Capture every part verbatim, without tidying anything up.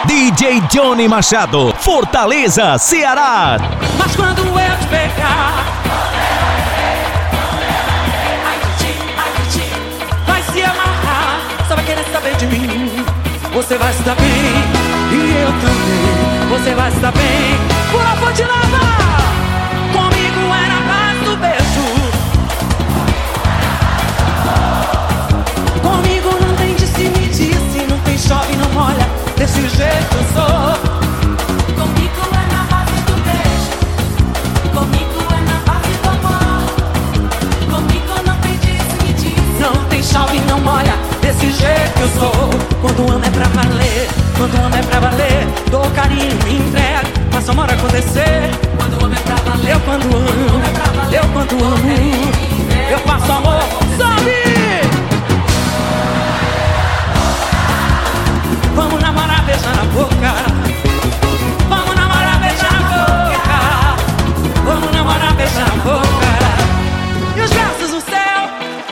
D J Johnny Machado, Fortaleza, Ceará. Mas quando eu te pegar, vai se amarrar, só vai querer saber de mim. Você vai se dar bem, e eu também. Você vai se dar bem, por amor de lava. Comigo era mais do beijo. Comigo não tem disse, me disse, não tem chove, não molha. Desse jeito eu sou. Comigo é na base do beijo. Comigo é na base do amor. Comigo não tem disse, me disse, não tem chove, não molha. Desse jeito eu sou. Quando amo é pra valer, quando amo é pra valer. Dou carinho, me entrego, faço amor acontecer. Quando amo é pra valer, eu quando amo, eu quando amo, eu faço amor, sobe! Vamos namorar, beijar na boca. Vamos namorar, beijar na boca. Vamos namorar, beijar na boca. E os braços no céu.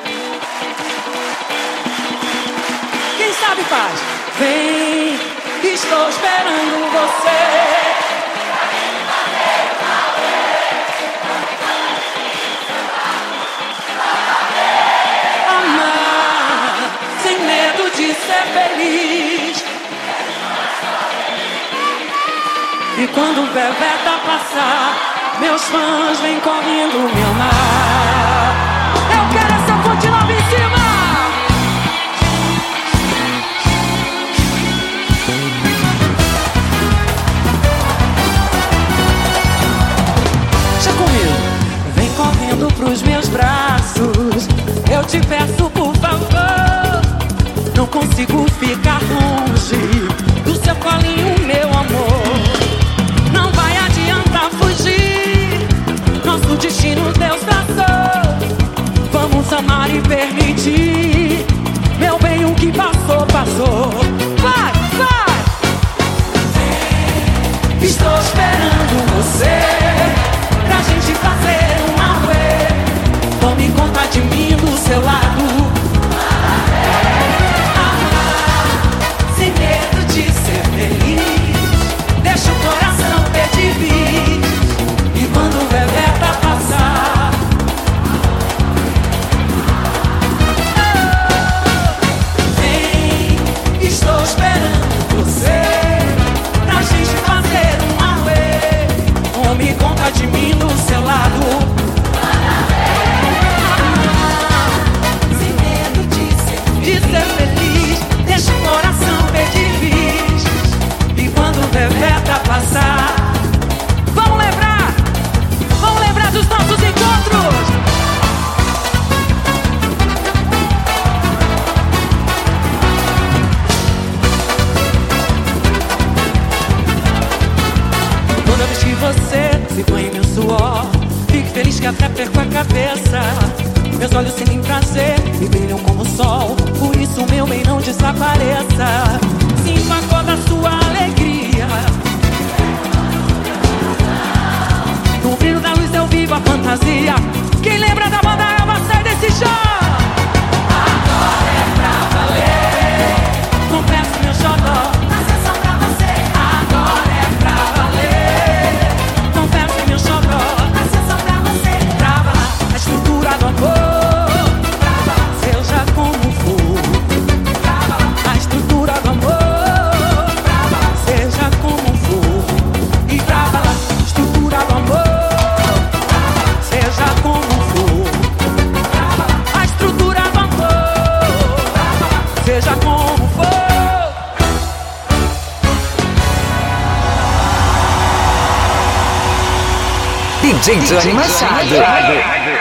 Quem sabe faz. Vem, estou esperando você. Amar, sem medo de ser feliz. E quando o Beveta passar, meus fãs vêm correndo me amar. Eu quero essa fonte nova em cima. Deixa comigo. Vem correndo pros meus braços. Eu te peço por favor. Não consigo ficar longe do seu colinho, meu amor. Não vai adiantar fugir. Nosso destino Deus traçou. Vamos amar e permitir. Meu bem, o que passou, passou. Vai, vai. Estou esperando você pra gente fazer uma vez. Tome conta de mim do seu lado. Sem medo de ser feliz. Deixa o coração pedir bis. E quando o Beveta passar, vem, estou esperando você pra gente fazer uma vez. Tome conta de mim do seu lado. Sem medo de ser, de ser feliz. Deixa o coração pedir bis. E quando o Beveta passar, vamos lembrar, vamos lembrar dos nossos encontros. Quando eu vestir você, se põe meu suor. Fique feliz que até perco a cabeça. Meus olhos sentem prazer e brilham como o sol. Por isso, meu bem, não desapareça. Sinto a cor da sua alegria. No brilho da luz eu vivo a fantasia. Quem lembra da banda Elba sai desse chão. agora é pra valer. Confesso meu xodó, Mas é só pra você. agora é pra valer. Confesso meu xodó, Mas é só pra você. trava a estrutura do amor. Seja como for, a estrutura do amor. Seja como for, e trava a estrutura do amor. Seja como for, a estrutura do amor. Seja como for. D J Johnny Machado.